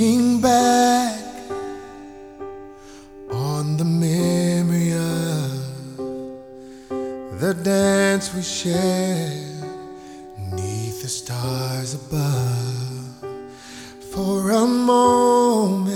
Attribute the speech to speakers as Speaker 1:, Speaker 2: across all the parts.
Speaker 1: Looking back on the memory of the dance we shared neath the stars above. For a moment,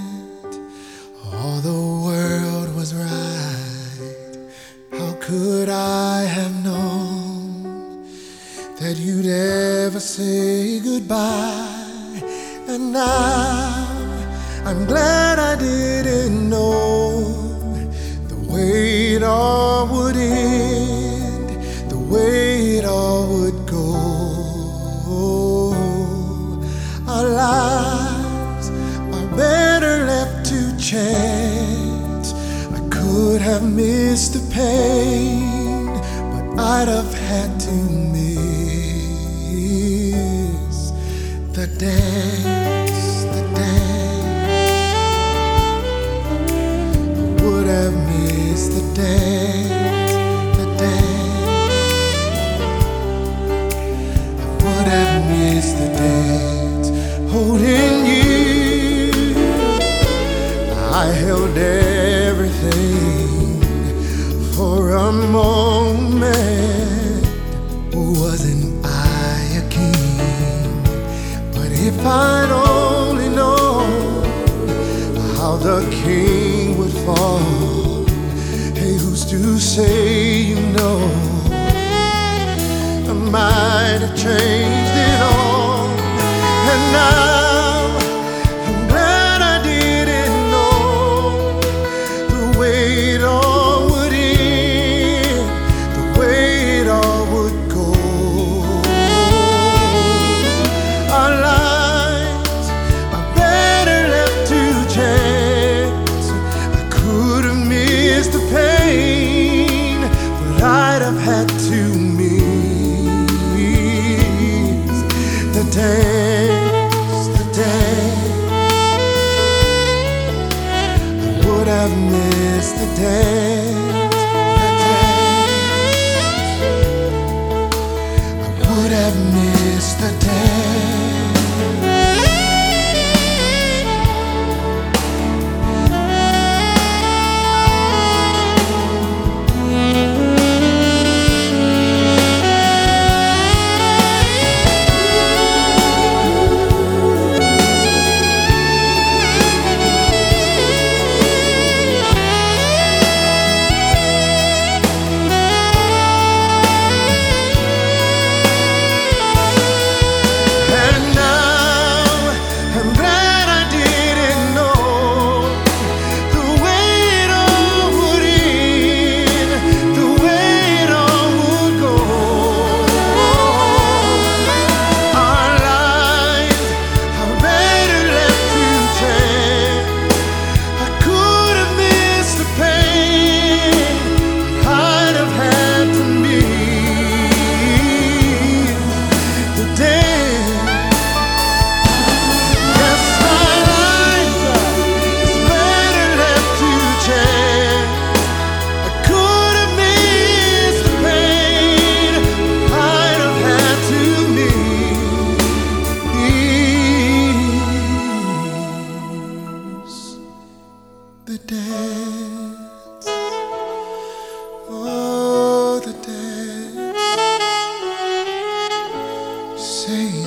Speaker 1: all the world was right. How could I have known that you'd ever say goodbye? And now I'm glad I didn't know the way it all would end, the way it all would go. Our lives are better left to chance. I could have missed the pain, but I'd have had to miss the dance, the dance. I would have missed the dance, the dance. I would have missed the dance. Holding you, I held everything for a moment. Wasn't I a king? But if I'd only known how the king would fall, hey, who's to say you know? I might have changed it all. And now I'm glad I didn't know the way it all would end, the way it all would go. Our lives are better left to chance. I could have missed the pain, but I'd have had to miss the dance, the dance. I would have missed the dance, the dance. I would have missed the dance. The dance, oh, the dance. Say